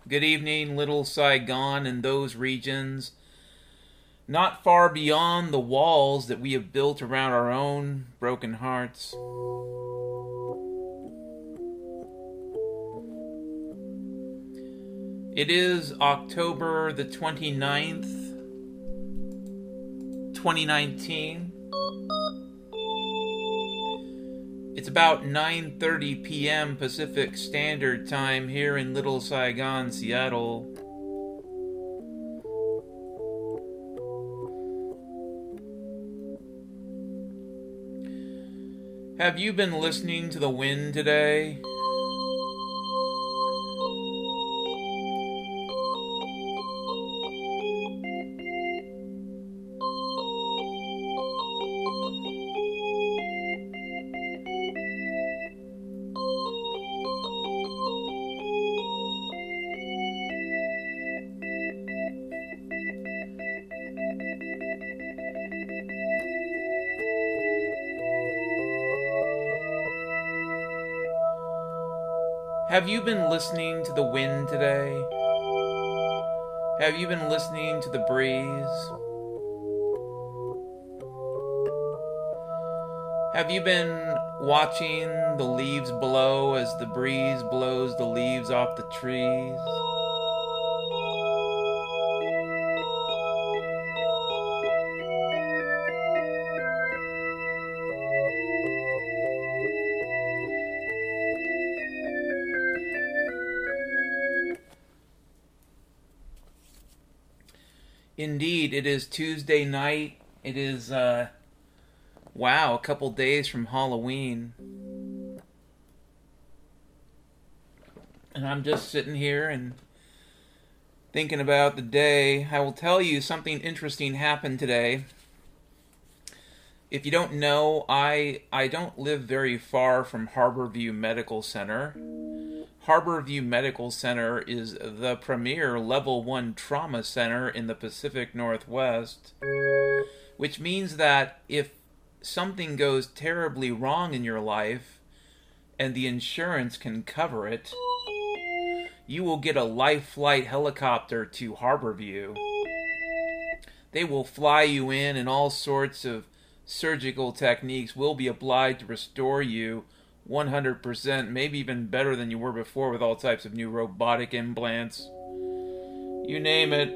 Good evening, Little Saigon and those regions, not far beyond the walls that we have built around our own broken hearts. It is October the 29th, 2019. It's about 9:30 p.m. Pacific Standard Time here in Little Saigon, Seattle. Have you been listening to the wind today? Have you been listening to the wind today? Have you been listening to the breeze? Have you been watching the leaves blow as the breeze blows the leaves off the trees? Indeed, it is Tuesday night. It is, a couple days from Halloween. And I'm just sitting here and thinking about the day. I will tell you something interesting happened today. If you don't know, I don't live very far from Harborview Medical Center. Harborview Medical Center is the premier level 1 trauma center in the Pacific Northwest, which means that if something goes terribly wrong in your life and the insurance can cover it, you will get a life flight helicopter to Harborview. They will fly you in and all sorts of surgical techniques will be applied to restore you 100%, maybe even better than you were before with all types of new robotic implants. You name it.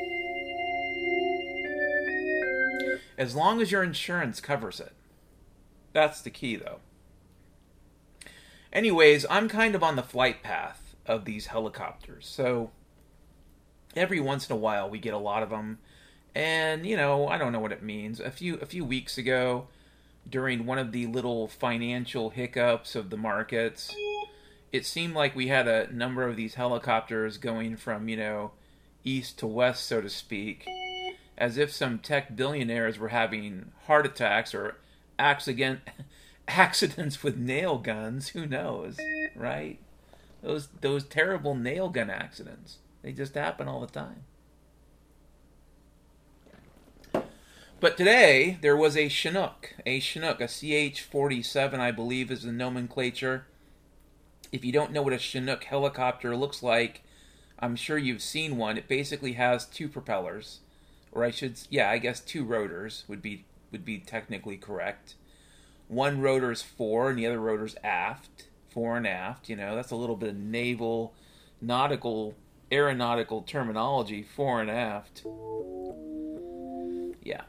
As long as your insurance covers it. That's the key, though. Anyways, I'm kind of on the flight path of these helicopters. So every once in a while we get a lot of them. And, I don't know what it means. A few weeks ago, during one of the little financial hiccups of the markets, it seemed like we had a number of these helicopters going from, east to west, so to speak, as if some tech billionaires were having heart attacks or accidents with nail guns. Who knows, right? Those terrible nail gun accidents. They just happen all the time. But today, there was a Chinook, a CH-47, I believe is the nomenclature. If you don't know what a Chinook helicopter looks like, I'm sure you've seen one. It basically has two propellers, or I guess two rotors would be technically correct. One rotor's fore and the other rotor's aft, fore and aft. That's a little bit of aeronautical terminology, fore and aft. Yeah.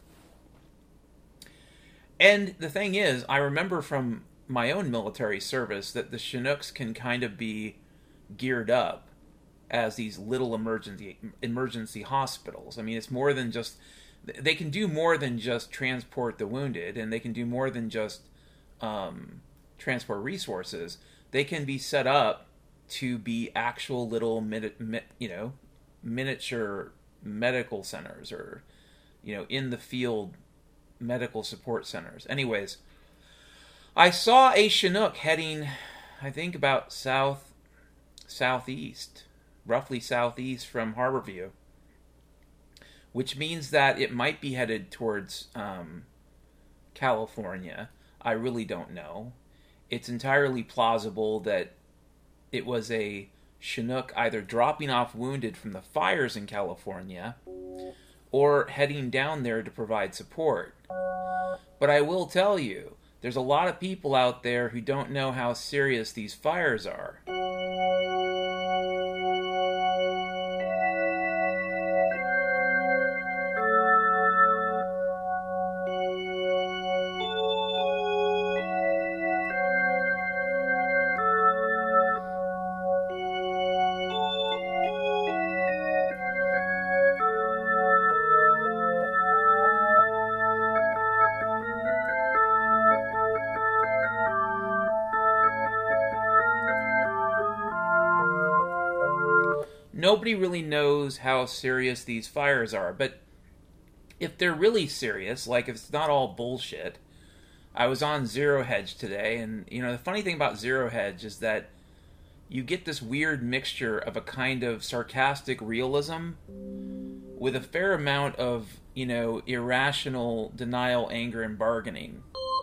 And the thing is, I remember from my own military service that the Chinooks can kind of be geared up as these little emergency hospitals. I mean, it's more than just... They can do more than just transport the wounded, and they can do more than just transport resources. They can be set up to be actual little, miniature medical centers or, in the field medical support centers. Anyways, I saw a Chinook heading, I think, about southeast, roughly southeast from Harborview, which means that it might be headed towards California. I really don't know. It's entirely plausible that it was a Chinook either dropping off wounded from the fires in California or heading down there to provide support. But I will tell you, there's a lot of people out there who don't know how serious these fires are. Nobody really knows how serious these fires are, but if they're really serious, like if it's not all bullshit, I was on Zero Hedge today, and the funny thing about Zero Hedge is that you get this weird mixture of a kind of sarcastic realism with a fair amount of, irrational denial, anger, and bargaining.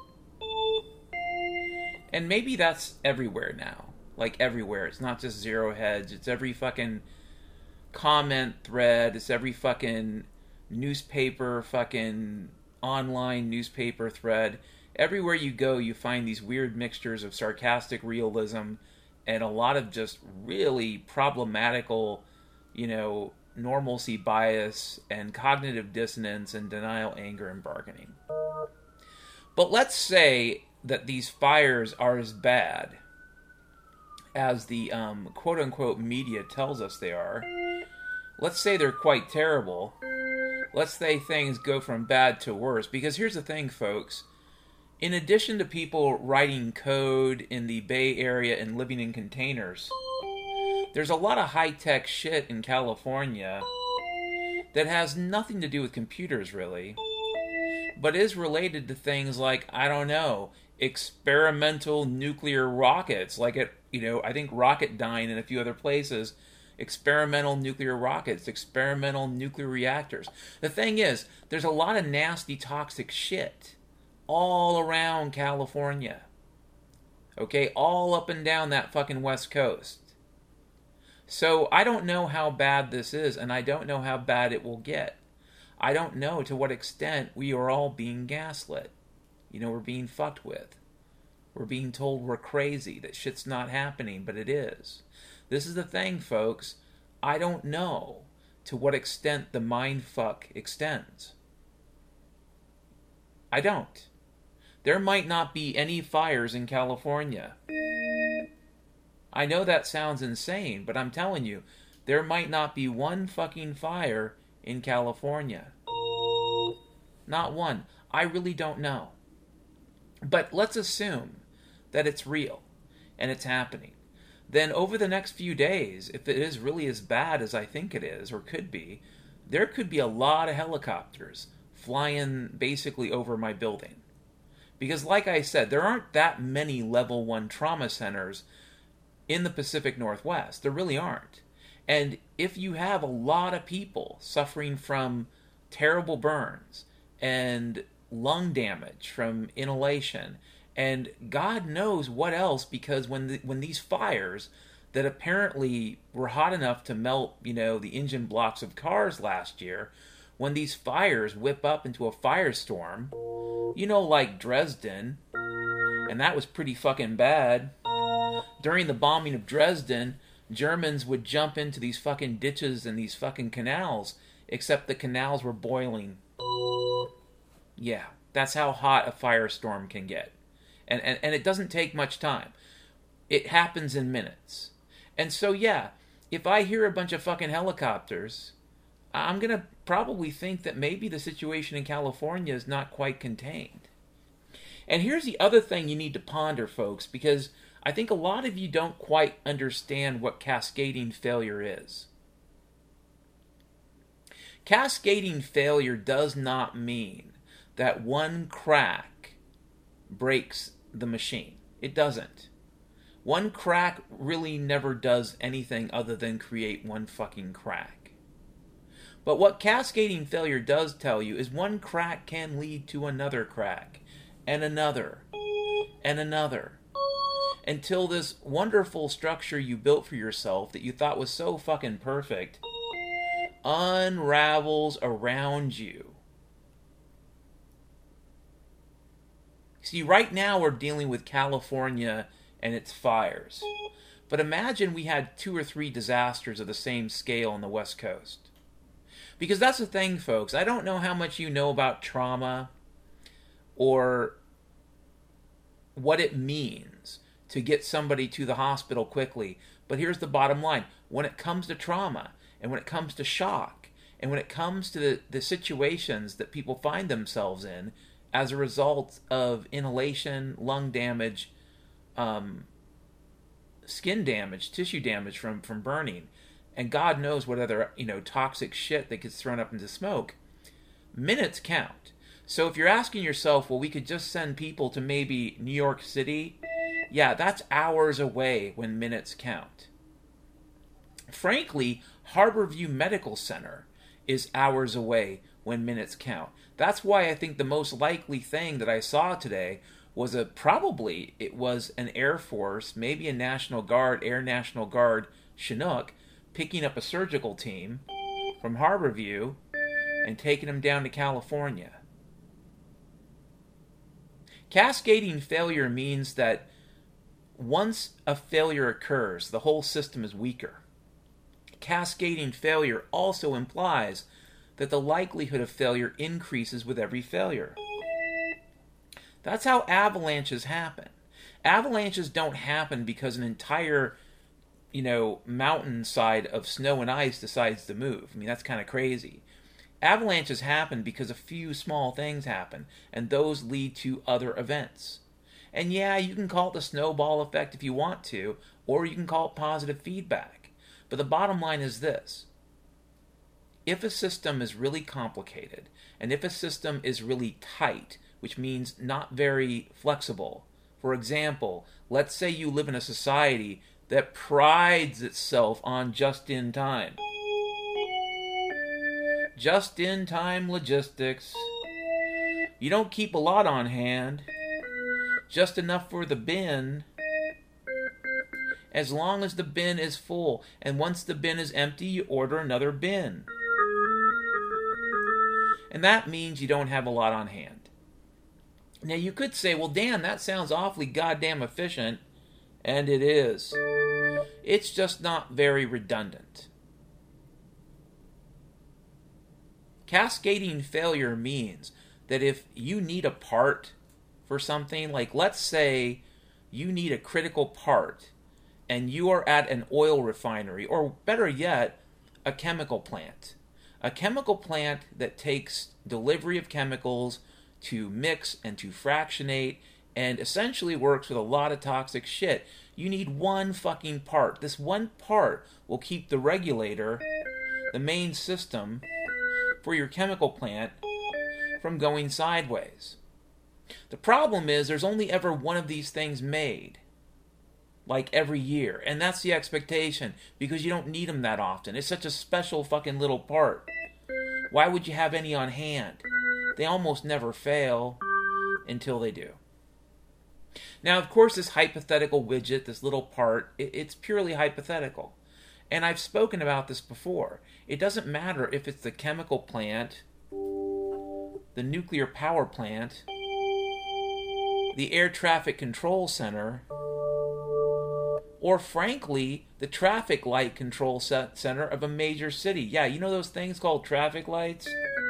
And maybe that's everywhere now. Like everywhere. It's not just Zero Hedge, it's every fucking comment thread, it's every fucking newspaper, fucking online newspaper thread. Everywhere you go, you find these weird mixtures of sarcastic realism and a lot of just really problematical, normalcy bias and cognitive dissonance and denial, anger, and bargaining. But let's say that these fires are as bad as the quote-unquote media tells us they are. Let's say they're quite terrible. Let's say things go from bad to worse. Because here's the thing, folks. In addition to people writing code in the Bay Area and living in containers, there's a lot of high-tech shit in California that has nothing to do with computers, really, but is related to things like, I don't know, experimental nuclear rockets, like at, I think Rocketdyne and a few other places, experimental nuclear rockets, experimental nuclear reactors. The thing is, there's a lot of nasty, toxic shit all around California. Okay, all up and down that fucking West Coast. So I don't know how bad this is, and I don't know how bad it will get. I don't know to what extent we are all being gaslit. We're being fucked with. We're being told we're crazy, that shit's not happening, but it is. This is the thing, folks. I don't know to what extent the mindfuck extends. I don't. There might not be any fires in California. I know that sounds insane, but I'm telling you, there might not be one fucking fire in California. Not one. I really don't know. But let's assume that it's real and it's happening. Then over the next few days, if it is really as bad as I think it is, or could be, there could be a lot of helicopters flying basically over my building. Because like I said, there aren't that many level 1 trauma centers in the Pacific Northwest. There really aren't. And if you have a lot of people suffering from terrible burns and lung damage from inhalation, and God knows what else, because when these fires that apparently were hot enough to melt, the engine blocks of cars last year, when these fires whip up into a firestorm, like Dresden, and that was pretty fucking bad. During the bombing of Dresden, Germans would jump into these fucking ditches and these fucking canals, except the canals were boiling. Yeah, that's how hot a firestorm can get. And it doesn't take much time. It happens in minutes. And so, yeah, if I hear a bunch of fucking helicopters, I'm going to probably think that maybe the situation in California is not quite contained. And here's the other thing you need to ponder, folks, because I think a lot of you don't quite understand what cascading failure is. Cascading failure does not mean that one crack breaks the machine. It doesn't. One crack really never does anything other than create one fucking crack. But what cascading failure does tell you is one crack can lead to another crack, and another, and another. until this wonderful structure you built for yourself that you thought was so fucking perfect unravels around you. See, right now we're dealing with California and its fires. But imagine we had 2 or 3 disasters of the same scale on the West Coast. Because that's the thing, folks. I don't know how much you know about trauma or what it means to get somebody to the hospital quickly. But here's the bottom line. When it comes to trauma, and when it comes to shock, and when it comes to the situations that people find themselves in as a result of inhalation, lung damage, skin damage, tissue damage from burning, and God knows what other, toxic shit that gets thrown up into smoke, minutes count. So if you're asking yourself, well, we could just send people to maybe New York City, yeah, that's hours away when minutes count. Frankly, Harborview Medical Center is hours away when minutes count. That's why I think the most likely thing that I saw today was probably an Air Force, maybe a National Guard, Air National Guard Chinook, picking up a surgical team from Harborview and taking them down to California. Cascading failure means that once a failure occurs, the whole system is weaker. Cascading failure also implies that the likelihood of failure increases with every failure. That's how avalanches happen. Avalanches don't happen because an entire, mountainside of snow and ice decides to move. I mean, that's kind of crazy. Avalanches happen because a few small things happen, and those lead to other events. And yeah, you can call it the snowball effect if you want to, or you can call it positive feedback. But the bottom line is this. If a system is really complicated, and if a system is really tight, which means not very flexible. For example, let's say you live in a society that prides itself on just-in-time. Just-in-time logistics. You don't keep a lot on hand, just enough for the bin, as long as the bin is full. And once the bin is empty, you order another bin. And that means you don't have a lot on hand. Now you could say, well, Dan, that sounds awfully goddamn efficient. And it is. It's just not very redundant. Cascading failure means that if you need a part for something, like let's say you need a critical part and you are at an oil refinery, or better yet, a chemical plant. A chemical plant that takes delivery of chemicals to mix and to fractionate and essentially works with a lot of toxic shit. You need one fucking part. This one part will keep the regulator, the main system for your chemical plant, from going sideways. The problem is there's only ever one of these things made, like every year, and that's the expectation because you don't need them that often. It's such a special fucking little part. Why would you have any on hand? They almost never fail until they do. Now, of course, this hypothetical widget, this little part, it's purely hypothetical. And I've spoken about this before. It doesn't matter if it's the chemical plant, the nuclear power plant, the air traffic control center, or frankly, the traffic light control center of a major city. Yeah, you know those things called traffic lights?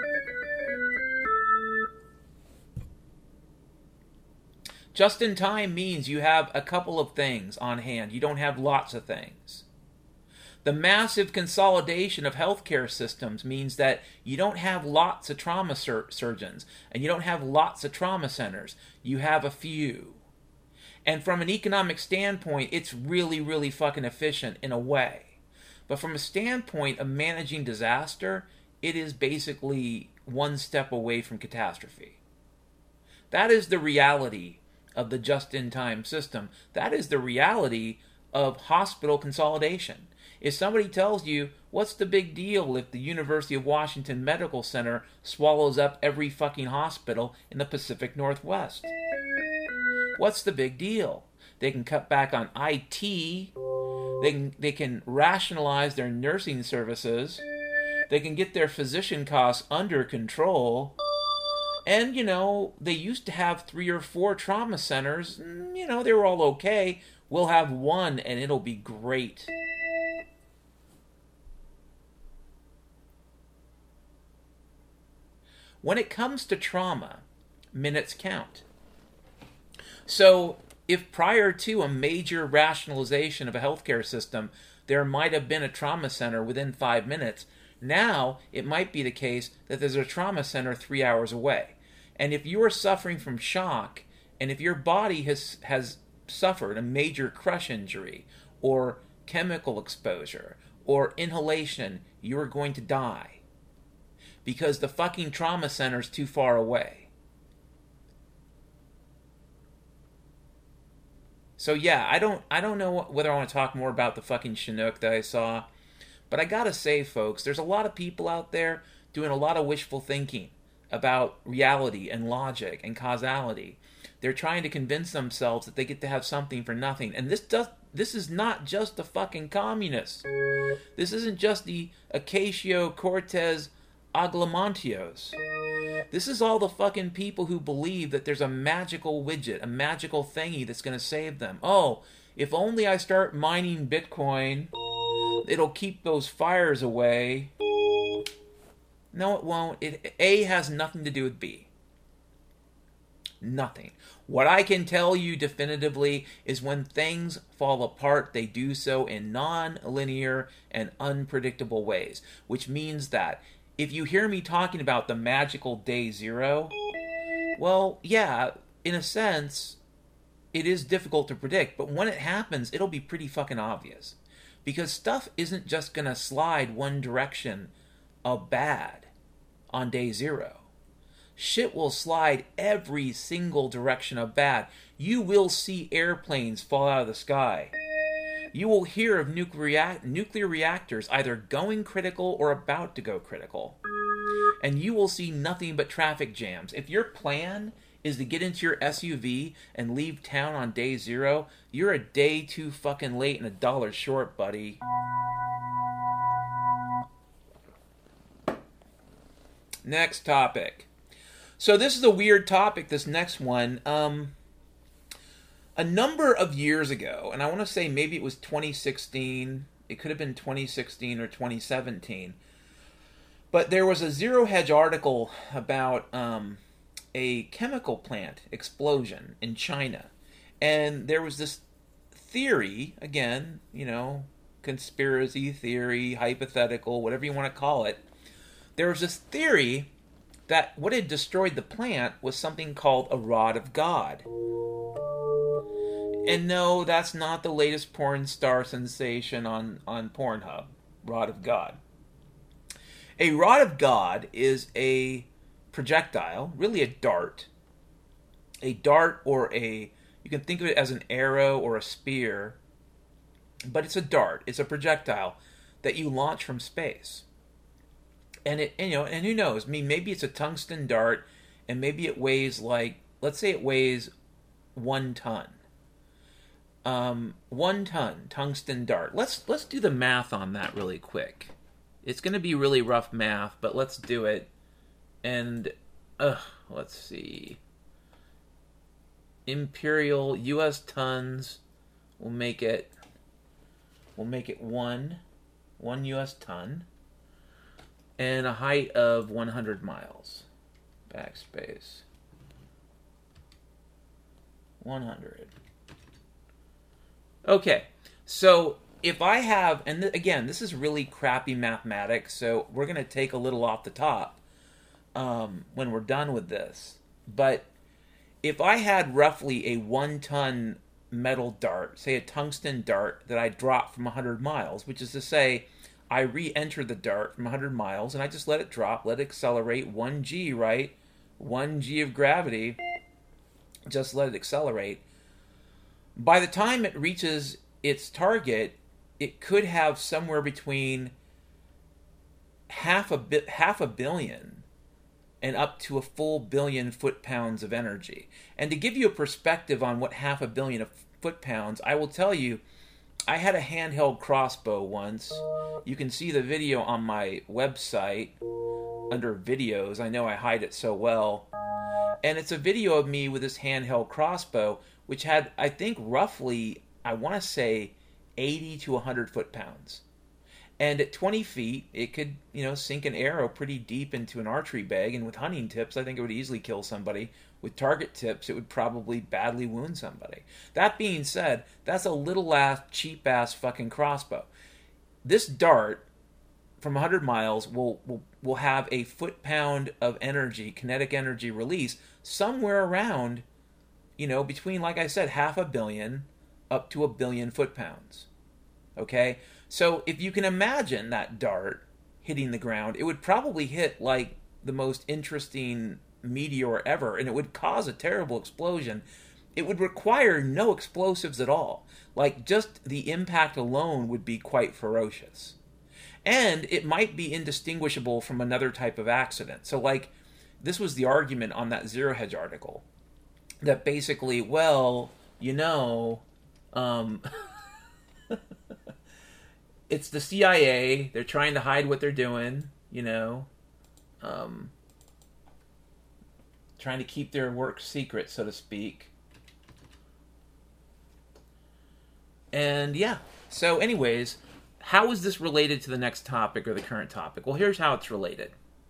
Just in time means you have a couple of things on hand. You don't have lots of things. The massive consolidation of healthcare systems means that you don't have lots of trauma surgeons and you don't have lots of trauma centers. You have a few. And from an economic standpoint, it's really, really fucking efficient in a way. But from a standpoint of managing disaster, it is basically one step away from catastrophe. That is the reality of the just-in-time system. That is the reality of hospital consolidation. If somebody tells you, what's the big deal if the University of Washington Medical Center swallows up every fucking hospital in the Pacific Northwest? What's the big deal? They can cut back on IT. They can rationalize their nursing services. They can get their physician costs under control. And, they used to have 3 or 4 trauma centers. They were all okay. We'll have 1 and it'll be great. When it comes to trauma, minutes count. So, if prior to a major rationalization of a healthcare system, there might have been a trauma center within 5 minutes, now it might be the case that there's a trauma center 3 hours away. And if you are suffering from shock, and if your body has suffered a major crush injury, or chemical exposure, or inhalation, you are going to die. Because the fucking trauma center is too far away. So yeah, I don't know whether I want to talk more about the fucking Chinook that I saw, but I gotta say, folks, there's a lot of people out there doing a lot of wishful thinking about reality and logic and causality. They're trying to convince themselves that they get to have something for nothing, and this is not just the fucking communists. This isn't just the Ocasio-Cortez Aglamontios. This is all the fucking people who believe that there's a magical widget, a magical thingy that's going to save them. Oh, if only I start mining Bitcoin, it'll keep those fires away. No, it won't. A has nothing to do with B. Nothing. What I can tell you definitively is when things fall apart, they do so in non-linear and unpredictable ways, which means that if you hear me talking about the magical day zero, well, yeah, in a sense, it is difficult to predict, but when it happens, it'll be pretty fucking obvious. Because stuff isn't just going to slide one direction of bad on day zero. Shit will slide every single direction of bad. You will see airplanes fall out of the sky. You will hear of nuclear reactors either going critical or about to go critical. And you will see nothing but traffic jams. If your plan is to get into your SUV and leave town on day zero, you're a day too fucking late and $1 short, buddy. Next topic. So this is a weird topic, this next one. A number of years ago, and I want to say maybe it was 2016, it could have been 2016 or 2017, but there was a Zero Hedge article about a chemical plant explosion in China. And there was this theory, again, conspiracy theory, hypothetical, whatever you want to call it. There was this theory that what had destroyed the plant was something called a rod of God. And no, that's not the latest porn star sensation on Pornhub, Rod of God. A rod of God is a projectile, really a dart. A dart or you can think of it as an arrow or a spear, but it's a dart. It's a projectile that you launch from space. And and who knows? Maybe it's a tungsten dart, and maybe it weighs let's say it weighs 1 ton. 1 ton tungsten dart. Let's do the math on that really quick. It's going to be really rough math, but let's do it. And let's see. Imperial U.S. tons. We'll make it 1 U.S. ton, and a height of 100 miles. Backspace. 100. Okay, so if I have, and again, this is really crappy mathematics, so we're going to take a little off the top when we're done with this. But if I had roughly a 1 ton metal dart, say a tungsten dart that I dropped from 100 miles, which is to say I re-enter the dart from 100 miles and I just let it drop, let it accelerate 1g, right? 1g of gravity, just let it accelerate. By the time it reaches its target, it could have somewhere between half a billion and up to a full billion foot-pounds of energy. And to give you a perspective on what half a billion foot-pounds, I will tell you, I had a handheld crossbow once. You can see the video on my website under videos. I know I hide it so well. And it's a video of me with this handheld crossbow, which had, I think, roughly, I want to say, 80 to 100 foot-pounds. And at 20 feet, it could, sink an arrow pretty deep into an archery bag. And with hunting tips, I think it would easily kill somebody. With target tips, it would probably badly wound somebody. That being said, that's a little-ass, cheap-ass fucking crossbow. This dart from 100 miles will have a foot-pound of energy, kinetic energy release, somewhere around, between, like I said, 500 million up to 1 billion foot-pounds. Okay? So if you can imagine that dart hitting the ground, it would probably hit like the most interesting meteor ever, and it would cause a terrible explosion. It would require no explosives at all. Like, just the impact alone would be quite ferocious. And it might be indistinguishable from another type of accident. So, like, this was the argument on that Zero Hedge article. That basically, it's the CIA. They're trying to hide what they're doing, trying to keep their work secret, so to speak. And yeah, so anyways, how is this related to the next topic or the current topic? Well, here's how it's related.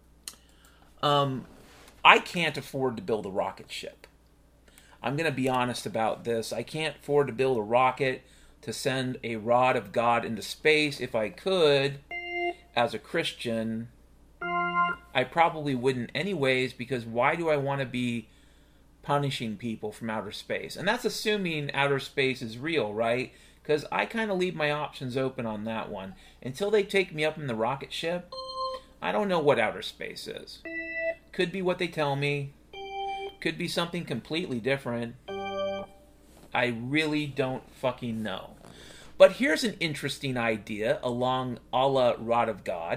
I can't afford to build a rocket ship. I'm going to be honest about this. I can't afford to build a rocket to send a rod of God into space. If I could, as a Christian, I probably wouldn't anyways, because why do I want to be punishing people from outer space? And that's assuming outer space is real, right? Because I kind of leave my options open on that one. Until they take me up in the rocket ship, I don't know what outer space is. Could be what they tell me. Could be something completely different. I really don't fucking know. But here's an interesting idea along a la Rod of God.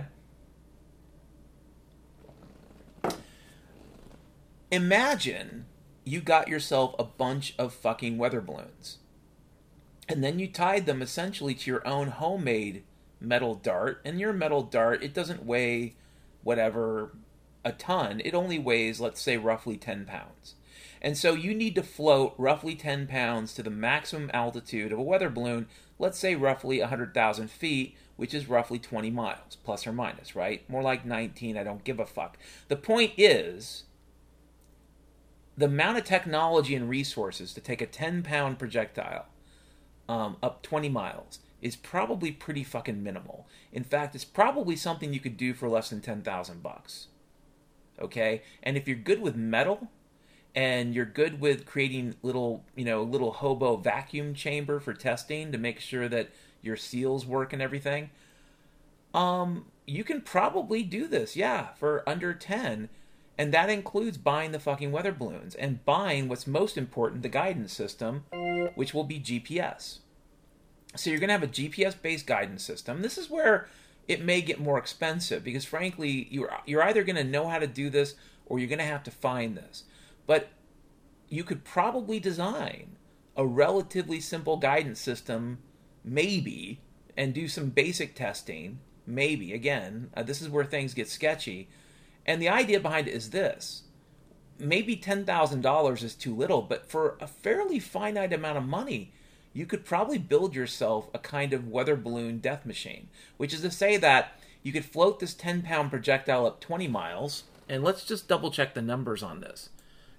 Imagine you got yourself a bunch of fucking weather balloons. And then you tied them essentially to your own homemade metal dart. And your metal dart, it doesn't weigh whatever, a ton. It only weighs, let's say, roughly 10 pounds. And so you need to float roughly 10 pounds to the maximum altitude of a weather balloon, let's say roughly 100,000 feet, which is roughly 20 miles, plus or minus, right? More like 19, I don't give a fuck. The point is, the amount of technology and resources to take a 10-pound projectile up 20 miles is probably pretty fucking minimal. In fact, it's probably something you could do for less than 10,000 bucks. Okay? And if you're good with metal, and you're good with creating little hobo vacuum chamber for testing to make sure that your seals work and everything, you can probably do this, yeah, for under 10. And that includes buying the fucking weather balloons and buying what's most important, the guidance system, which will be GPS. So you're going to have a GPS-based guidance system. This is where it may get more expensive because, frankly, you're either going to know how to do this or you're going to have to find this. But you could probably design a relatively simple guidance system, maybe, and do some basic testing, maybe. Again, this is where things get sketchy. And the idea behind it is this. Maybe $10,000 is too little, but for a fairly finite amount of money, you could probably build yourself a kind of weather balloon death machine, which is to say that you could float this 10-pound projectile up 20 miles, and let's just double-check the numbers on this.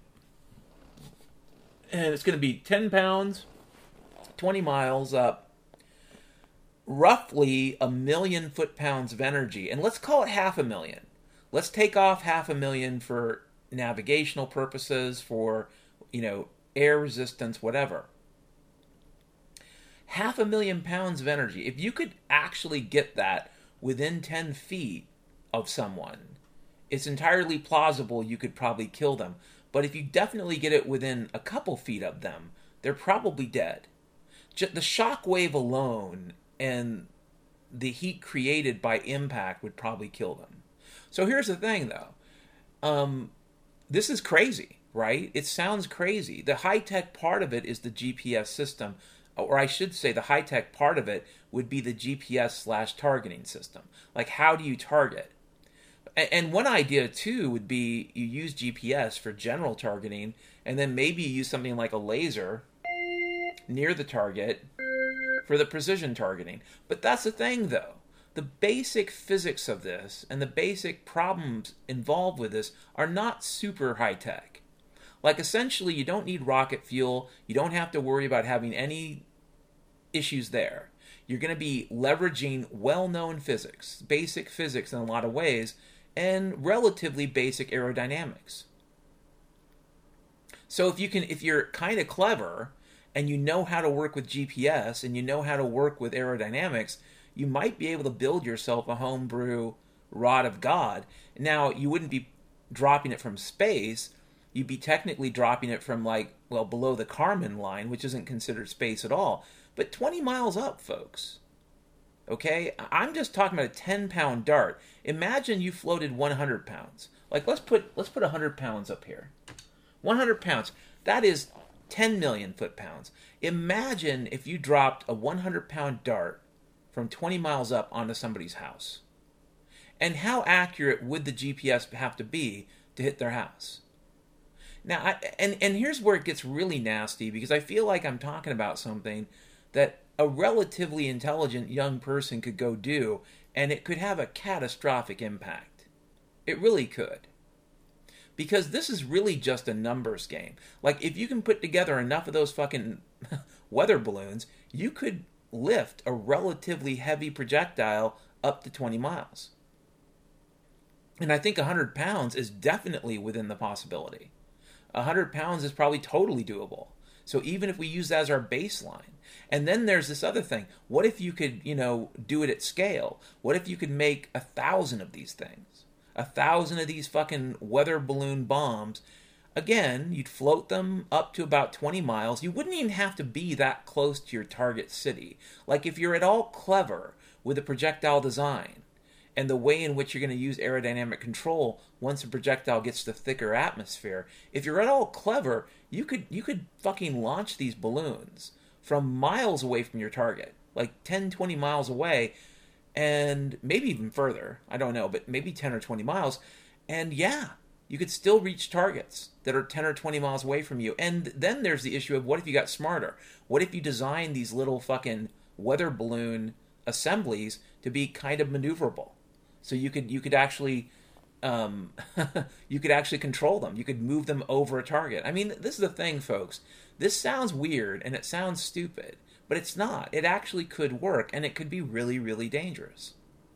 And it's going to be 10 pounds, 20 miles up, roughly 1 million foot-pounds of energy. And let's call it 500,000. Let's take off 500,000 for navigational purposes, for, air resistance, whatever. 500,000 pounds of energy. If you could actually get that within 10 feet of someone, it's entirely plausible you could probably kill them. But if you definitely get it within a couple feet of them, they're probably dead. The shock wave alone and the heat created by impact would probably kill them. So here's the thing, though. This is crazy, right? It sounds crazy. The high-tech part of it is the GPS system, or I should say the high-tech part of it would be the GPS/targeting system. Like, how do you target? And one idea, too, would be you use GPS for general targeting, and then maybe you use something like a laser near the target for the precision targeting. But that's the thing, though. The basic physics of this and the basic problems involved with this are not super high-tech. Like, essentially, you don't need rocket fuel. You don't have to worry about having any issues there. You're going to be leveraging well-known physics, basic physics in a lot of ways, and relatively basic aerodynamics. So if you're kind of clever and you know how to work with GPS and you know how to work with aerodynamics, you might be able to build yourself a homebrew rod of God. Now, you wouldn't be dropping it from space. You'd be technically dropping it from, below the Kármán line, which isn't considered space at all. But 20 miles up, folks. Okay? I'm just talking about a 10-pound dart. Imagine you floated 100 pounds. Let's put 100 pounds up here. 100 pounds. That is 10 million foot-pounds. Imagine if you dropped a 100-pound dart from 20 miles up onto somebody's house. And how accurate would the GPS have to be to hit their house? Now, and here's where it gets really nasty, because I feel like I'm talking about something that a relatively intelligent young person could go do, and it could have a catastrophic impact. It really could. Because this is really just a numbers game. Like, if you can put together enough of those fucking weather balloons, you could lift a relatively heavy projectile up to 20 miles. And I think 100 pounds is definitely within the possibility. 100 pounds is probably totally doable. So even if we use that as our baseline. And then there's this other thing. What if you could, do it at scale? What if you could make 1,000 of these things? 1,000 of these fucking weather balloon bombs. Again, you'd float them up to about 20 miles. You wouldn't even have to be that close to your target city. Like, if you're at all clever with the projectile design and the way in which you're going to use aerodynamic control once a projectile gets to thicker atmosphere, if you're at all clever, you could fucking launch these balloons from miles away from your target, like 10, 20 miles away, and maybe even further. I don't know, but maybe 10 or 20 miles. And yeah, you could still reach targets that are 10 or 20 miles away from you. And then there's the issue of, what if you got smarter? What if you designed these little fucking weather balloon assemblies to be kind of maneuverable? So you could actually you could actually control them. You could move them over a target. I mean, this is the thing, folks. This sounds weird and it sounds stupid, but it's not. It actually could work, and it could be really, really dangerous.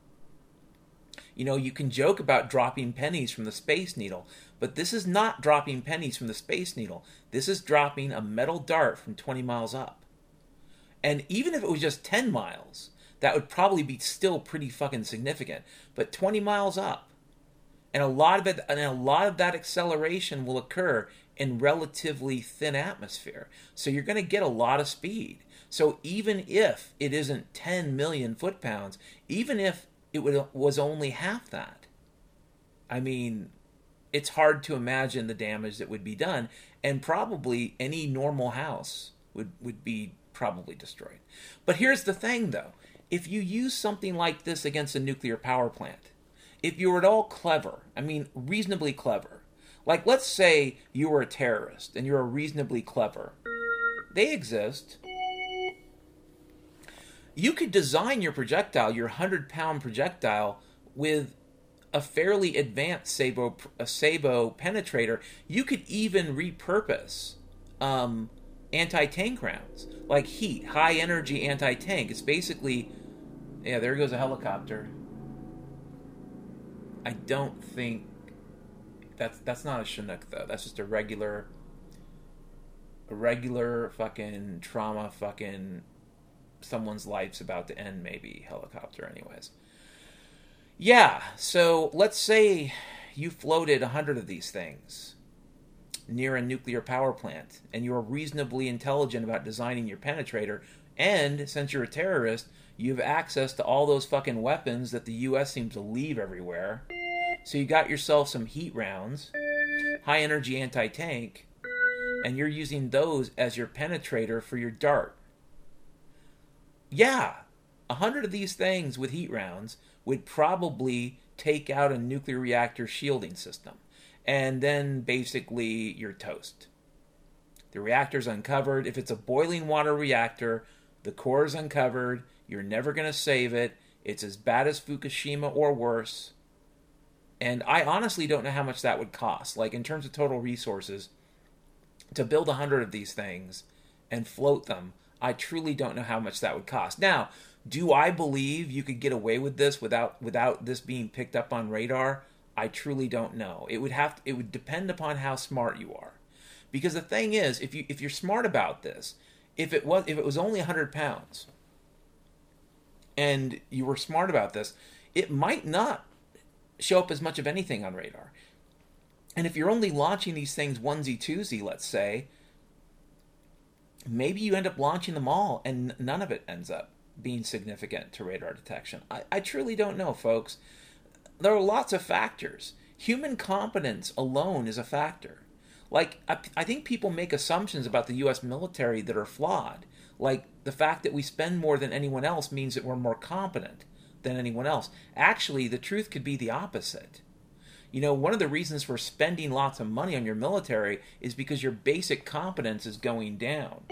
You can joke about dropping pennies from the Space Needle, but this is not dropping pennies from the Space Needle. This is dropping a metal dart from 20 miles up. And even if it was just 10 miles, that would probably be still pretty fucking significant. But 20 miles up, and a lot of that acceleration will occur in relatively thin atmosphere. So you're going to get a lot of speed. So even if it isn't 10 million foot-pounds, even if it was only half that, I mean, it's hard to imagine the damage that would be done, and probably any normal house would be probably destroyed. But here's the thing, though. If you use something like this against a nuclear power plant, if you were at all clever, I mean reasonably clever, like let's say you were a terrorist and you're reasonably clever, they exist. You could design your projectile, your 100-pound projectile, with a fairly advanced Sabo penetrator. You could even repurpose anti-tank rounds, like HEAT, high-energy anti-tank. It's basically, yeah, there goes a helicopter. I don't think that's not a Chinook, though. That's just a regular fucking trauma fucking someone's life's about to end maybe helicopter anyways. Yeah, so let's say you floated 100 of these things near a nuclear power plant, and you're reasonably intelligent about designing your penetrator, and since you're a terrorist, you have access to all those fucking weapons that the U.S. seems to leave everywhere. So you got yourself some HEAT rounds. high energy anti-tank, and you're using those as your penetrator for your dart. Yeah, 100 of these things with heat rounds would probably take out a nuclear reactor shielding system. And then basically you're toast. The reactor's uncovered. If it's a boiling water reactor, the core is uncovered. You're never going to save it. It's as bad as Fukushima or worse. And I honestly don't know how much that would cost. Like, in terms of total resources, to build 100 of these things and float them, I truly don't know how much that would cost. Now, do I believe you could get away with this without this being picked up on radar? I truly don't know. It would depend upon how smart you are. Because the thing is, if you're smart about this, if it was only 100 pounds and you were smart about this, it might not show up as much of anything on radar. And if you're only launching these things onesie-twosie, let's say, maybe you end up launching them all and none of it ends up being significant to radar detection. I truly don't know, folks. There are lots of factors. Human competence alone is a factor. Like, I think people make assumptions about the U.S. military that are flawed. Like, the fact that we spend more than anyone else means that we're more competent than anyone else. Actually, the truth could be the opposite. You know, one of the reasons for spending lots of money on your military is because your basic competence is going down.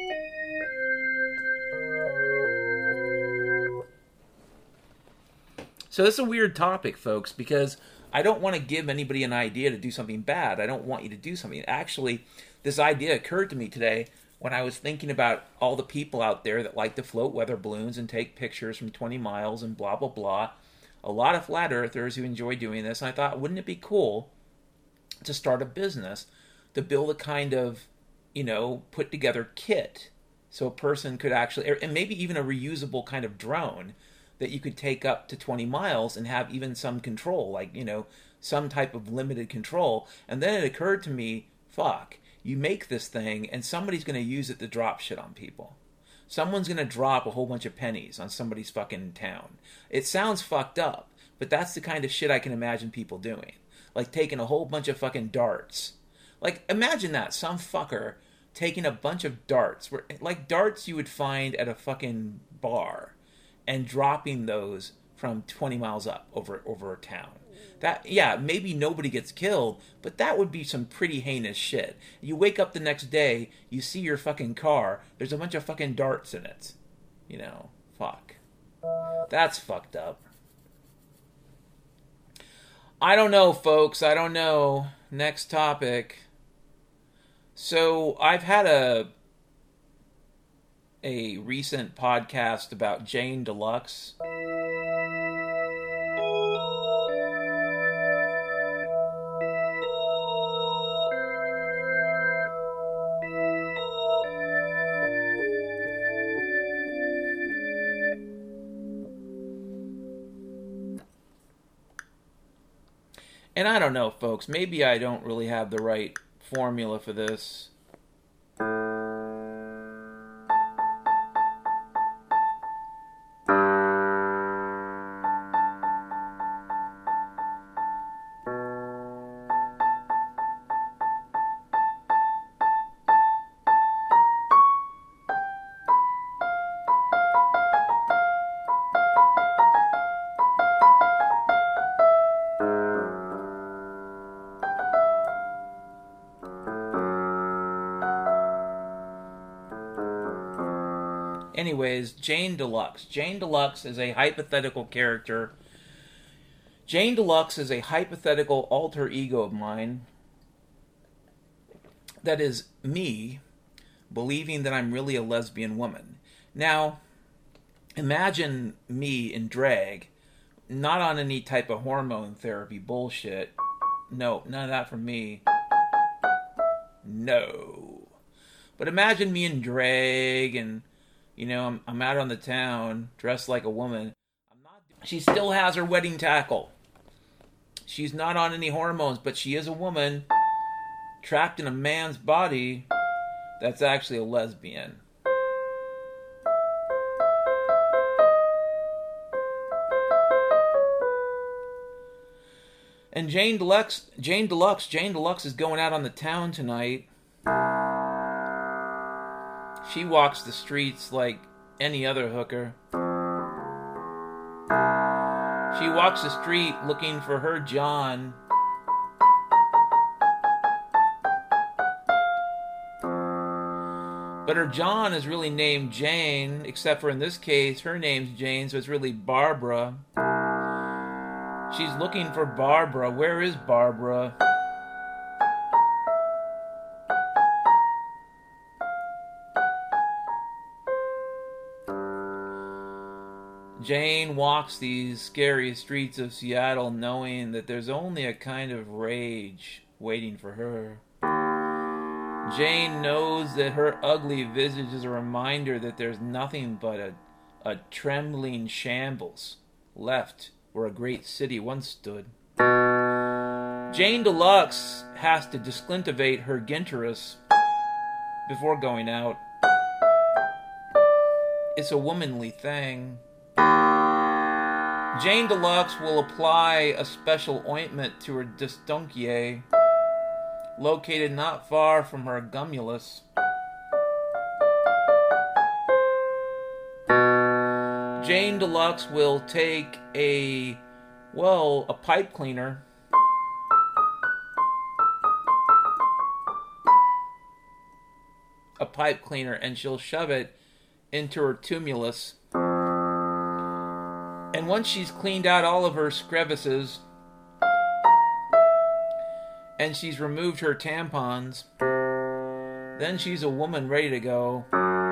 So this is a weird topic, folks, because I don't want to give anybody an idea to do something bad. I don't want you to do something. Actually, this idea occurred to me today when I was thinking about all the people out there that like to float weather balloons and take pictures from 20 miles and blah, blah, blah. A lot of flat earthers who enjoy doing this. And I thought, wouldn't it be cool to start a business to build a kind of, put together kit so a person could actually, and maybe even a reusable kind of drone that you could take up to 20 miles and have even some control, like, some type of limited control. And then it occurred to me, fuck, you make this thing and somebody's going to use it to drop shit on people. Someone's going to drop a whole bunch of pennies on somebody's fucking town. It sounds fucked up, but that's the kind of shit I can imagine people doing. Like taking a whole bunch of fucking darts. Like, imagine that, some fucker taking a bunch of darts, like darts you would find at a fucking bar, and dropping those from 20 miles up over a town. That, yeah, maybe nobody gets killed, but that would be some pretty heinous shit. You wake up the next day, you see your fucking car, there's a bunch of fucking darts in it. Fuck. That's fucked up. I don't know, folks, I don't know. Next topic. So, I've had a recent podcast about Jane Deluxe. And I don't know, folks, maybe I don't really have the right formula for this. Anyways, Jane Deluxe. Jane Deluxe is a hypothetical character. Jane Deluxe is a hypothetical alter ego of mine that is me believing that I'm really a lesbian woman. Now, imagine me in drag, not on any type of hormone therapy bullshit. No, none of that from me. No. But imagine me in drag and I'm out on the town, dressed like a woman. She still has her wedding tackle. She's not on any hormones, but she is a woman trapped in a man's body that's actually a lesbian. And Jane Deluxe is going out on the town tonight. She walks the streets like any other hooker. She walks the street looking for her John. But her John is really named Jane, except for in this case, her name's Jane, so it's really Barbara. She's looking for Barbara. Where is Barbara? Jane walks these scary streets of Seattle knowing that there's only a kind of rage waiting for her. Jane knows that her ugly visage is a reminder that there's nothing but a trembling shambles left where a great city once stood. Jane Deluxe has to disclintivate her Ginterus before going out. It's a womanly thing. Jane Deluxe will apply a special ointment to her distunquier, located not far from her gumulus. Jane Deluxe will take a pipe cleaner and she'll shove it into her tumulus. And once she's cleaned out all of her crevices and she's removed her tampons, then she's a woman ready to go.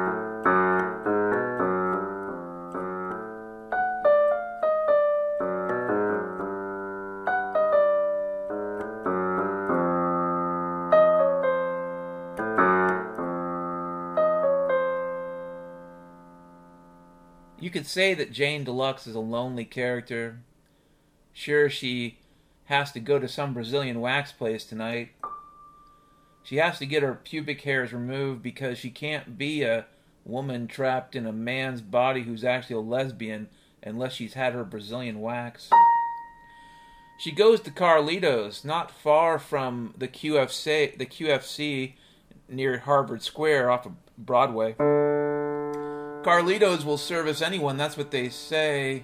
You could say that Jane Deluxe is a lonely character. Sure, she has to go to some Brazilian wax place tonight. She has to get her pubic hairs removed because she can't be a woman trapped in a man's body who's actually a lesbian unless she's had her Brazilian wax. She goes to Carlito's, not far from the QFC near Harvard Square off of Broadway. Carlito's will service anyone, that's what they say.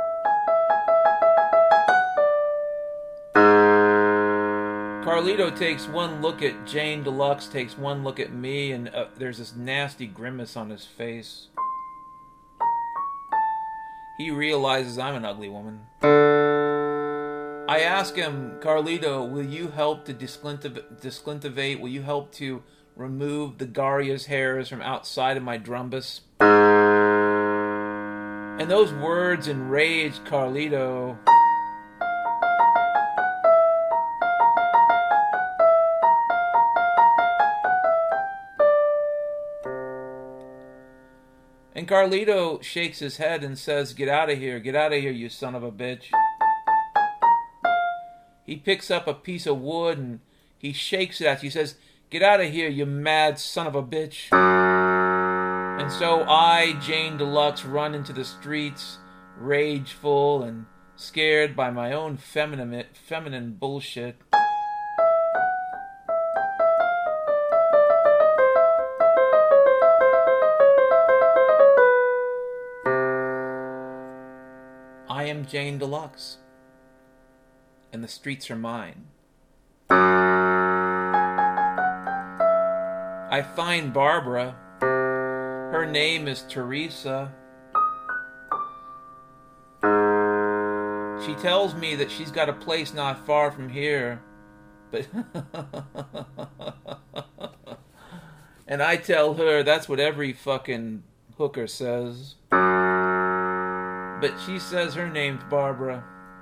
Carlito takes one look at Jane Deluxe, takes one look at me, and there's this nasty grimace on his face. He realizes I'm an ugly woman. I ask him, Carlito, will you help to disclintivate? Will you help to remove the Garia's hairs from outside of my drumbus? And those words enraged Carlito. And Carlito shakes his head and says, get out of here, you son of a bitch. He picks up a piece of wood and he shakes it at you. He says, get out of here, you mad son of a bitch. And so I, Jane Deluxe, run into the streets, rageful and scared by my own feminine bullshit. I am Jane Deluxe, and the streets are mine. I find Barbara. Her name is Teresa. She tells me that she's got a place not far from here, but and I tell her that's what every fucking hooker says. But she says her name's Barbara.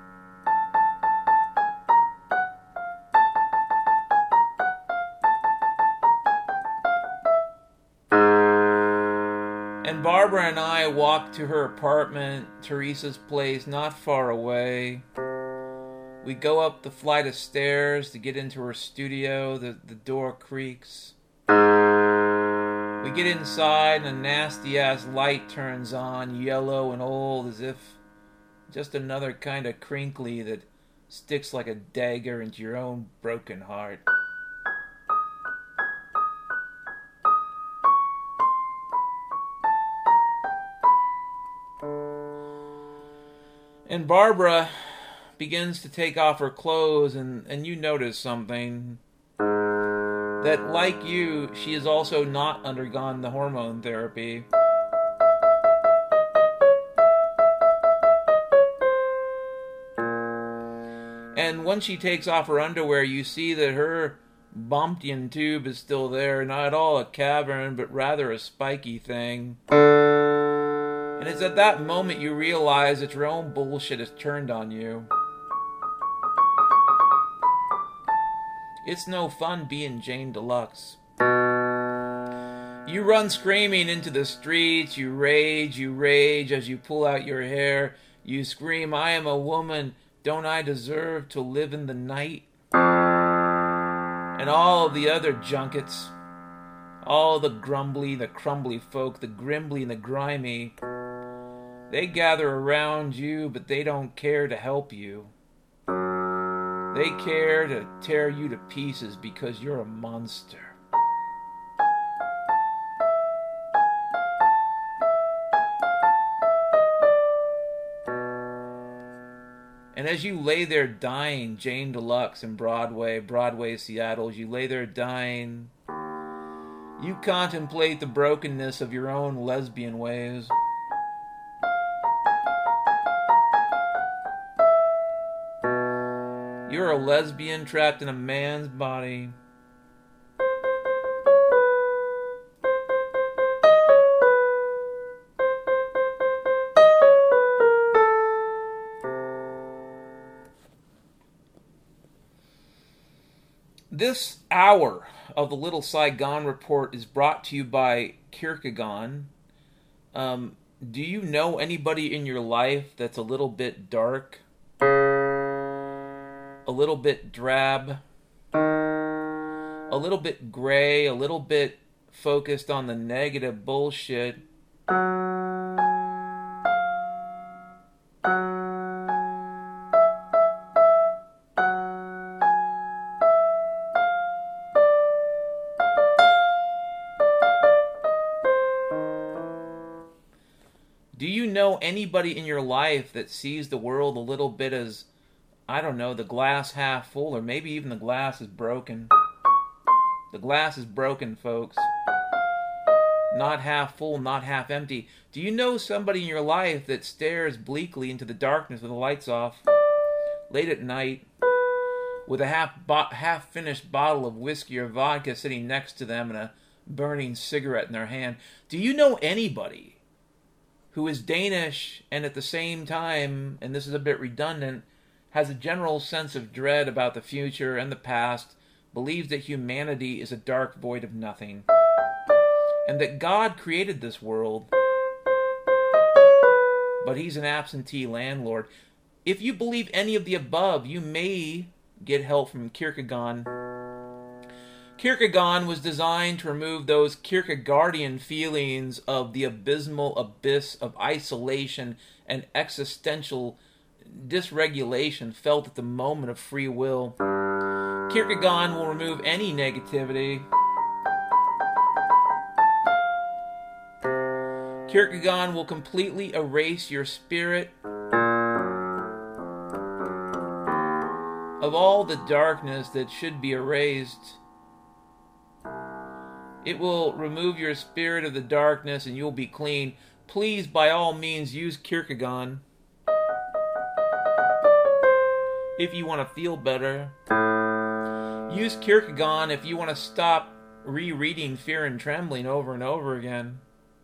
And Barbara and I walk to her apartment, Teresa's place, not far away. We go up the flight of stairs to get into her studio. The door creaks. We get inside and a nasty-ass light turns on, yellow and old, as if just another kind of crinkly that sticks like a dagger into your own broken heart. And Barbara begins to take off her clothes, and you notice something. That, like you, she has also not undergone the hormone therapy. And when she takes off her underwear, you see that her Bomptian tube is still there, not at all a cavern, but rather a spiky thing. And it's at that moment you realize that your own bullshit has turned on you. It's no fun being Jane Deluxe. You run screaming into the streets, you rage as you pull out your hair. You scream, "I am a woman, don't I deserve to live in the night?" And all of the other junkets, all the grumbly, the crumbly folk, the grimbly and the grimy, they gather around you, but they don't care to help you. They care to tear you to pieces because you're a monster. And as you lay there dying, Jane Deluxe in Broadway, Seattle, as you lay there dying, you contemplate the brokenness of your own lesbian ways. You're a lesbian trapped in a man's body. This hour of the Little Saigon Report is brought to you by Kierkegaard. Do you know anybody in your life that's a little bit dark? A little bit drab? A little bit gray? A little bit focused on the negative bullshit? Do you know anybody in your life that sees the world a little bit as, I don't know, the glass half full, or maybe even the glass is broken? The glass is broken, folks. Not half full, not half empty. Do you know somebody in your life that stares bleakly into the darkness with the lights off, late at night, with a half-finished bottle of whiskey or vodka sitting next to them and a burning cigarette in their hand? Do you know anybody who is Danish and at the same time, and this is a bit redundant, has a general sense of dread about the future and the past, believes that humanity is a dark void of nothing, and that God created this world, but he's an absentee landlord? If you believe any of the above, you may get help from Kierkegaard. Kierkegaard was designed to remove those Kierkegaardian feelings of the abysmal abyss of isolation and existential dysregulation felt at the moment of free will. Kierkegaard will remove any negativity. Kierkegaard will completely erase your spirit of all the darkness that should be erased. It will remove your spirit of the darkness and you'll be clean. Please, by all means, use Kierkegaard if you want to feel better. Use Kierkegaard if you want to stop rereading Fear and Trembling over and over again.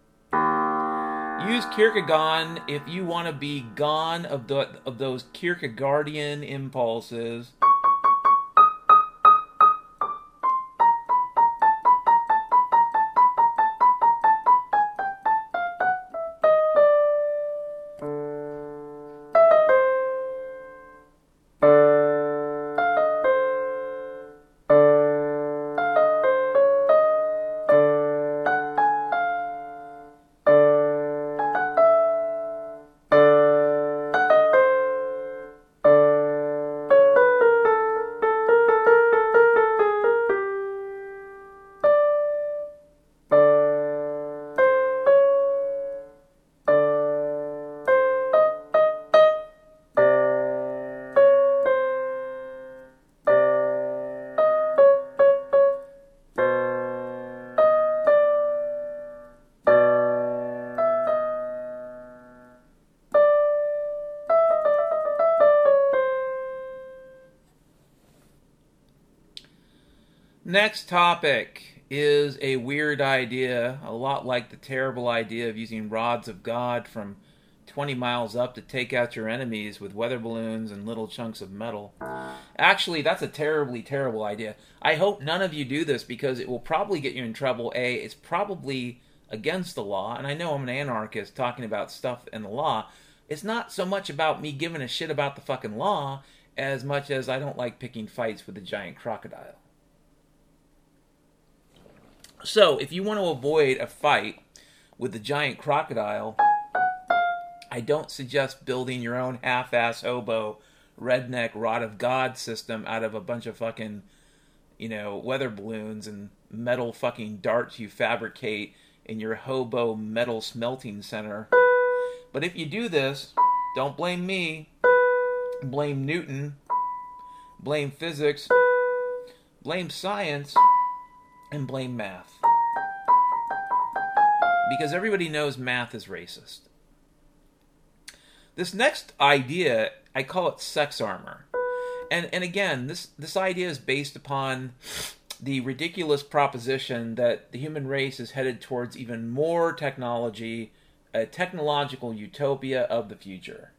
Use Kierkegaard if you want to be gone of those Kierkegaardian impulses. Next topic is a weird idea, a lot like the terrible idea of using rods of God from 20 miles up to take out your enemies with weather balloons and little chunks of metal. Actually, that's a terribly terrible idea. I hope none of you do this because it will probably get you in trouble. A, it's probably against the law, and I know I'm an anarchist talking about stuff in the law. It's not so much about me giving a shit about the fucking law as much as I don't like picking fights with a giant crocodile. So, if you want to avoid a fight with the giant crocodile, I don't suggest building your own half-ass hobo redneck rod of God system out of a bunch of fucking, weather balloons and metal fucking darts you fabricate in your hobo metal smelting center. But if you do this, don't blame me. Blame Newton. Blame physics. Blame science. And blame math. Because everybody knows math is racist. This next idea, I call it sex armor. And again, this idea is based upon the ridiculous proposition that the human race is headed towards even more technology, a technological utopia of the future.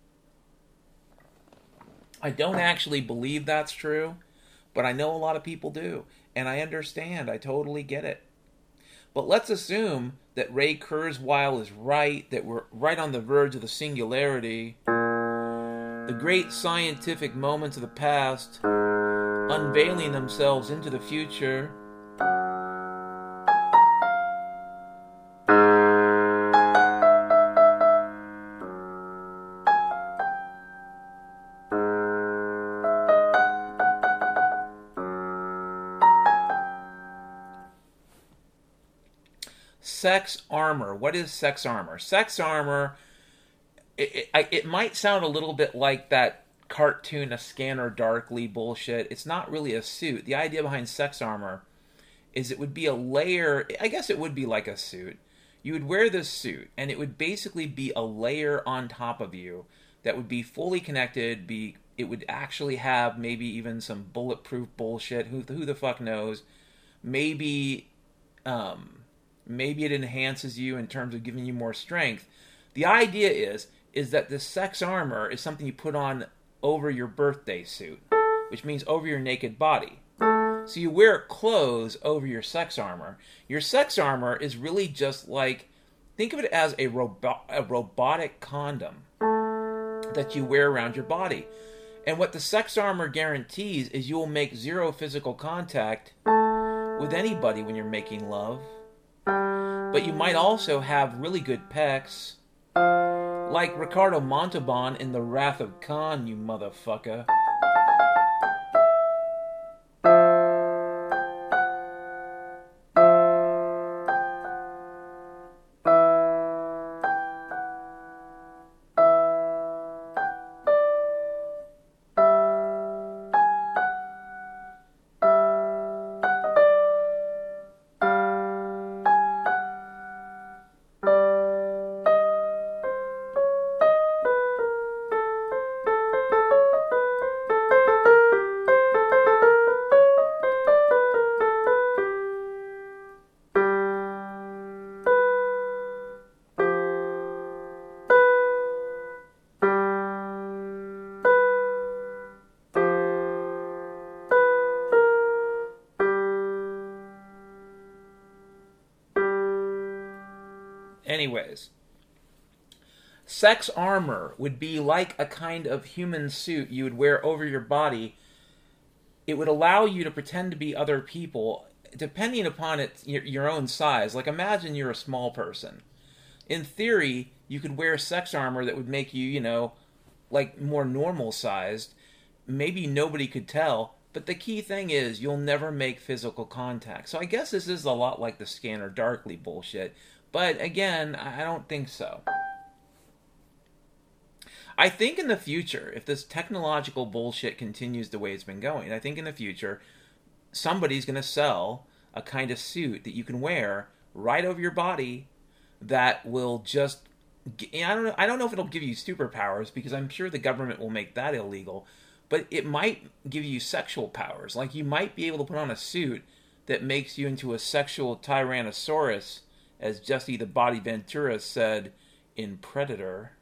I don't actually believe that's true, but I know a lot of people do. And I understand. I totally get it. But let's assume that Ray Kurzweil is right, that we're right on the verge of the singularity. The great scientific moments of the past unveiling themselves into the future. Sex armor. What is sex armor? Sex armor, it might sound a little bit like that cartoon A Scanner Darkly bullshit. It's not really a suit. The idea behind sex armor is it would be a layer. I guess it would be like a suit. You would wear this suit, and it would basically be a layer on top of you that would be fully connected. It would actually have maybe even some bulletproof bullshit. Who the fuck knows? Maybe it enhances you in terms of giving you more strength. The idea is that this sex armor is something you put on over your birthday suit, which means over your naked body. So you wear clothes over your sex armor. Your sex armor is really just like, think of it as a robotic condom that you wear around your body. And what the sex armor guarantees is you will make zero physical contact with anybody when you're making love. But you might also have really good pecs, like Ricardo Montalban in The Wrath of Khan, you motherfucker. Anyways, sex armor would be like a kind of human suit you would wear over your body. It would allow you to pretend to be other people, depending upon your own size. Like, imagine you're a small person. In theory, you could wear sex armor that would make you, like more normal sized. Maybe nobody could tell. But the key thing is you'll never make physical contact. So I guess this is a lot like the Scanner Darkly bullshit. But again, I don't think so. I think in the future, if this technological bullshit continues the way it's been going, I think in the future, somebody's going to sell a kind of suit that you can wear right over your body that will just... I don't know if it'll give you superpowers, because I'm sure the government will make that illegal. but it might give you sexual powers. Like, you might be able to put on a suit that makes you into a sexual Tyrannosaurus, as Jesse the Body Ventura said in Predator.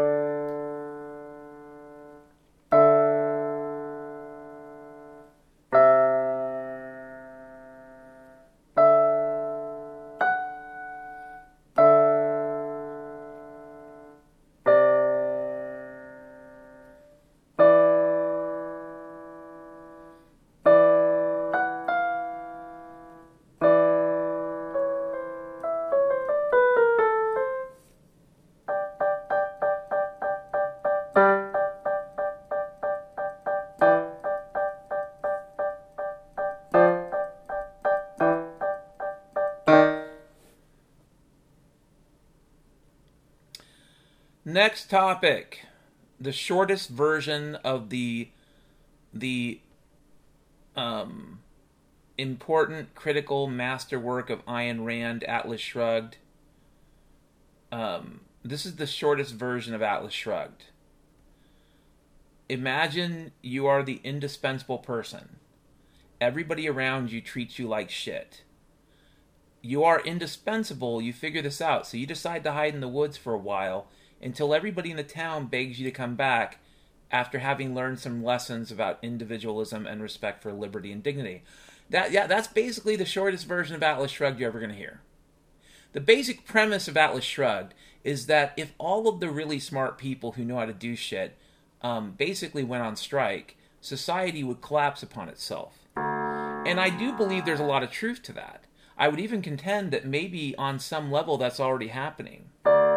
Next topic, the shortest version of the important, critical masterwork of Ayn Rand, Atlas Shrugged. This is the shortest version of Atlas Shrugged. Imagine you are the indispensable person. Everybody around you treats you like shit. You are indispensable, you figure this out, so you decide to hide in the woods for a while until everybody in the town begs you to come back after having learned some lessons about individualism and respect for liberty and dignity. That's basically the shortest version of Atlas Shrugged you're ever going to hear. The basic premise of Atlas Shrugged is that if all of the really smart people who know how to do shit basically went on strike, society would collapse upon itself. And I do believe there's a lot of truth to that. I would even contend that maybe on some level that's already happening.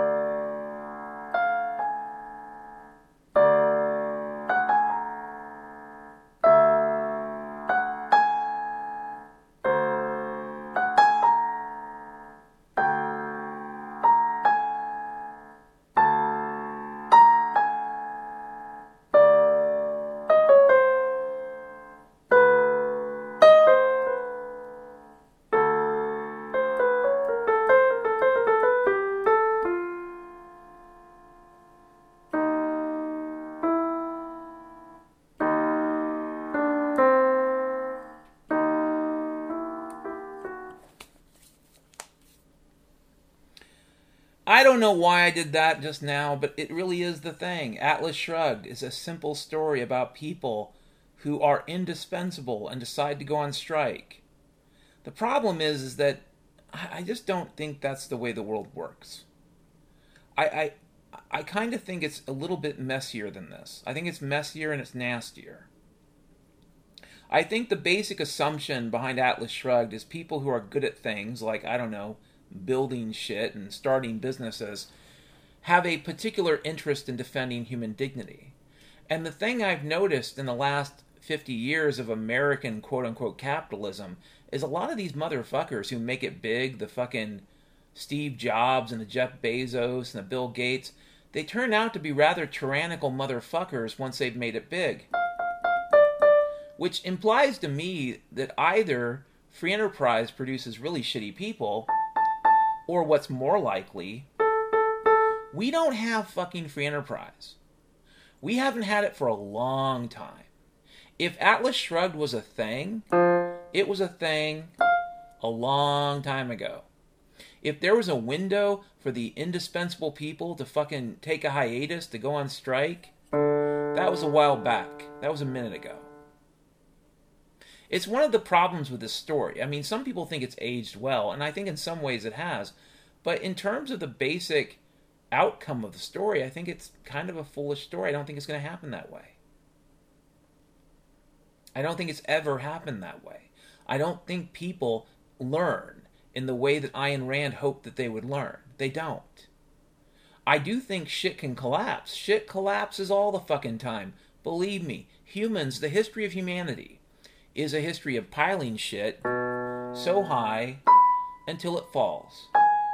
I don't know why I did that just now, but it really is the thing. Atlas Shrugged is a simple story about people who are indispensable and decide to go on strike. The problem is that I just don't think that's the way the world works. I kind of think it's a little bit messier than this. I think it's messier and it's nastier. I think the basic assumption behind Atlas Shrugged is people who are good at things like, I don't know, building shit and starting businesses have a particular interest in defending human dignity. And the thing I've noticed in the last 50 years of American quote-unquote capitalism is a lot of these motherfuckers who make it big, the fucking Steve Jobs and the Jeff Bezos and the Bill Gates, they turn out to be rather tyrannical motherfuckers once they've made it big. Which implies to me that either free enterprise produces really shitty people, or what's more likely, we don't have fucking free enterprise. We haven't had it for a long time. If Atlas Shrugged was a thing, it was a thing a long time ago. If there was a window for the indispensable people to fucking take a hiatus, to go on strike, that was a while back. That was a minute ago. It's one of the problems with this story. I mean, some people think it's aged well, and I think in some ways it has. But in terms of the basic outcome of the story, I think it's kind of a foolish story. I don't think it's going to happen that way. I don't think it's ever happened that way. I don't think people learn in the way that Ayn Rand hoped that they would learn. They don't. I do think shit can collapse. Shit collapses all the fucking time. Believe me, humans, the history of humanity is a history of piling shit so high until it falls.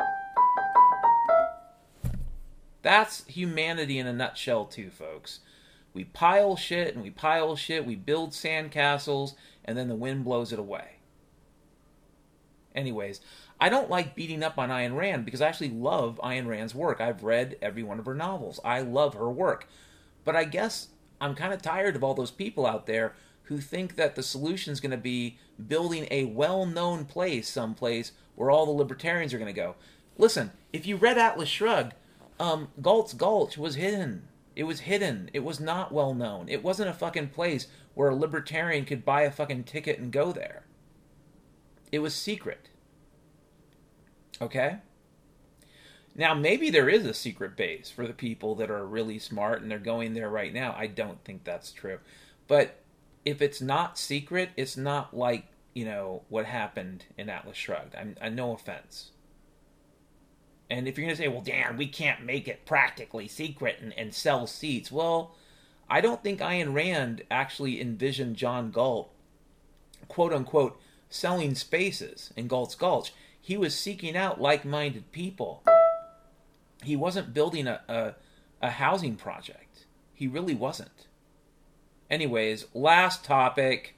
That's humanity in a nutshell too, folks. We pile shit and we pile shit, we build sandcastles, and then the wind blows it away. Anyways, I don't like beating up on Ayn Rand because I actually love Ayn Rand's work. I've read every one of her novels. I love her work. But I guess I'm kind of tired of all those people out there who think that the solution is going to be building a well-known place someplace where all the libertarians are going to go. Listen, if you read Atlas Shrugged, Galt's Gulch was hidden. It was hidden. It was not well known. It wasn't a fucking place where a libertarian could buy a fucking ticket and go there. It was secret. Okay? Now, maybe there is a secret base for the people that are really smart and they're going there right now. I don't think that's true. But if it's not secret, it's not like, what happened in Atlas Shrugged. I'm no offense. And if you're going to say, well, Dan, we can't make it practically secret and sell seats. Well, I don't think Ayn Rand actually envisioned John Galt, quote unquote, selling spaces in Galt's Gulch. He was seeking out like-minded people. He wasn't building a housing project. He really wasn't. Anyways, last topic.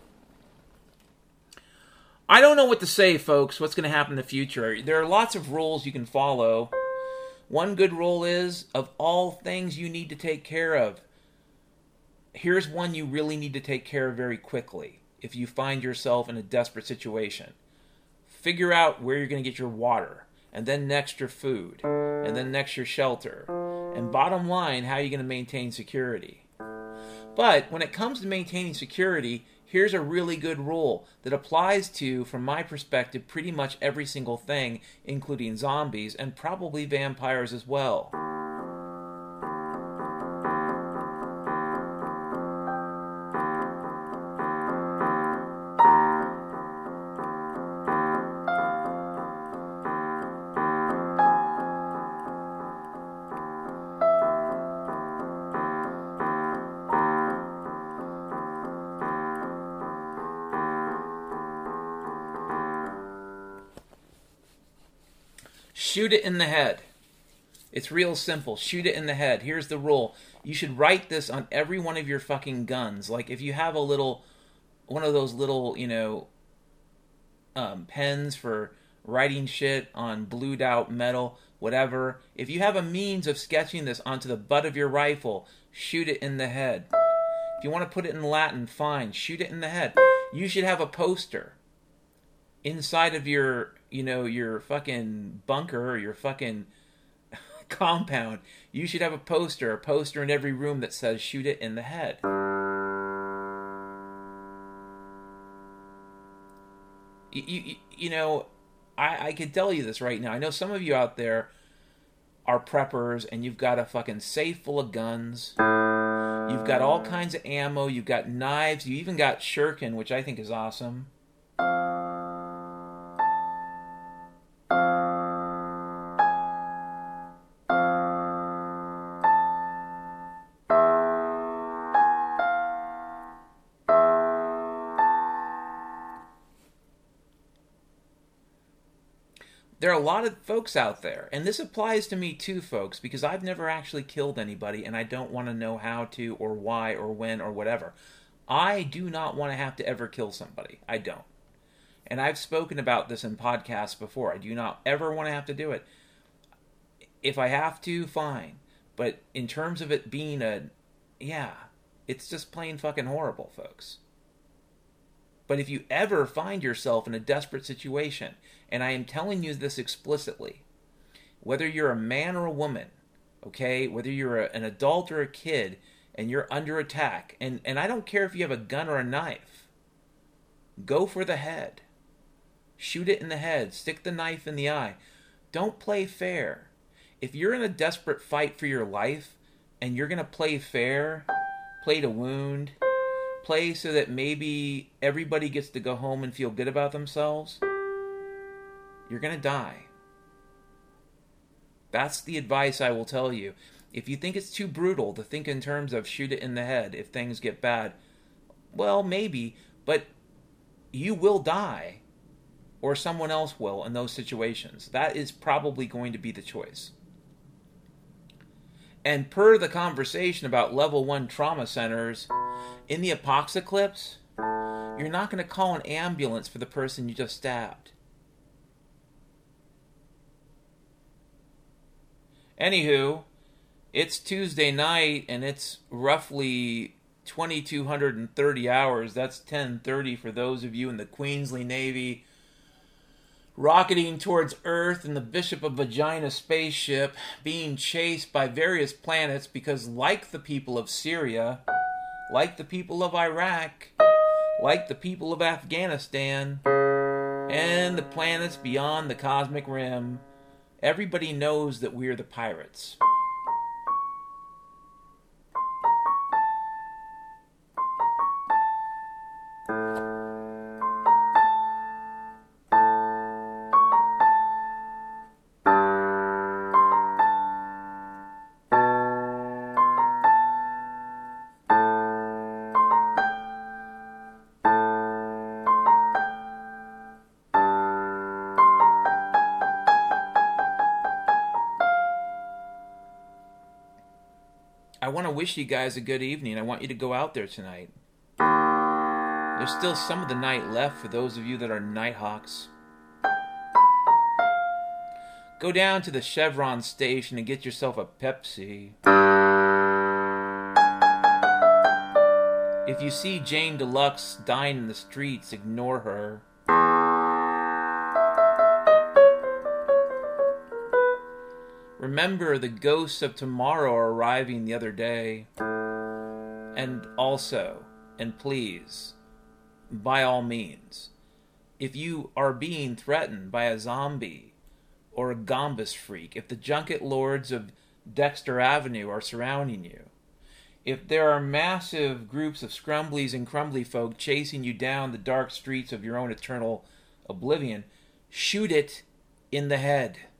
I don't know what to say, folks. What's going to happen in the future? There are lots of rules you can follow. One good rule is, of all things you need to take care of, here's one you really need to take care of very quickly if you find yourself in a desperate situation. Figure out where you're going to get your water, and then next your food, and then next your shelter, and bottom line, how are you going to maintain security? But when it comes to maintaining security, here's a really good rule that applies to, from my perspective, pretty much every single thing, including zombies and probably vampires as well. Shoot it in the head. It's real simple. Shoot it in the head. Here's the rule. You should write this on every one of your fucking guns. Like if you have one of those little, pens for writing shit on blued out metal, whatever. If you have a means of sketching this onto the butt of your rifle, shoot it in the head. If you want to put it in Latin, fine. Shoot it in the head. You should have a poster inside of your fucking bunker or your fucking compound. You should have a poster in every room that says shoot it in the head. I could tell you this right now. I know some of you out there are preppers and you've got a fucking safe full of guns. You've got all kinds of ammo. You've got knives. You even got shuriken, which I think is awesome. There are a lot of folks out there, and this applies to me too, folks, because I've never actually killed anybody, and I don't want to know how to, or why, or when, or whatever. I do not want to have to ever kill somebody. I don't. And I've spoken about this in podcasts before. I do not ever want to have to do it. If I have to, fine. But in terms of it being it's just plain fucking horrible, folks. But if you ever find yourself in a desperate situation, and I am telling you this explicitly, whether you're a man or a woman, okay, whether you're an adult or a kid, and you're under attack, and I don't care if you have a gun or a knife, go for the head. Shoot it in the head. Stick the knife in the eye. Don't play fair. If you're in a desperate fight for your life, and you're going to play fair, play to wound, play so that maybe everybody gets to go home and feel good about themselves, you're going to die. That's the advice I will tell you. If you think it's too brutal to think in terms of shoot it in the head if things get bad, well, maybe, but you will die, or someone else will in those situations. That is probably going to be the choice. And per the conversation about level 1 trauma centers, in the apocalypse, you're not going to call an ambulance for the person you just stabbed. Anywho, It's Tuesday night, and it's roughly 2230 hours. That's 10:30 for those of you in the Queensley Navy, rocketing towards Earth in the Bishop of Vagina spaceship, being chased by various planets because, like the people of Syria, like the people of Iraq, like the people of Afghanistan, and the planets beyond the cosmic rim, everybody knows that we're the pirates. I want to wish you guys a good evening. I want you to go out there tonight. There's still some of the night left for those of you that are Nighthawks. Go down to the Chevron station and get yourself a Pepsi. If you see Jane Deluxe dying in the streets, ignore her. Remember, the ghosts of tomorrow are arriving the other day. And also, and please, by all means, if you are being threatened by a zombie or a Gombus freak, if the junket lords of Dexter Avenue are surrounding you, if there are massive groups of scrumblies and crumbly folk chasing you down the dark streets of your own eternal oblivion, shoot it in the head.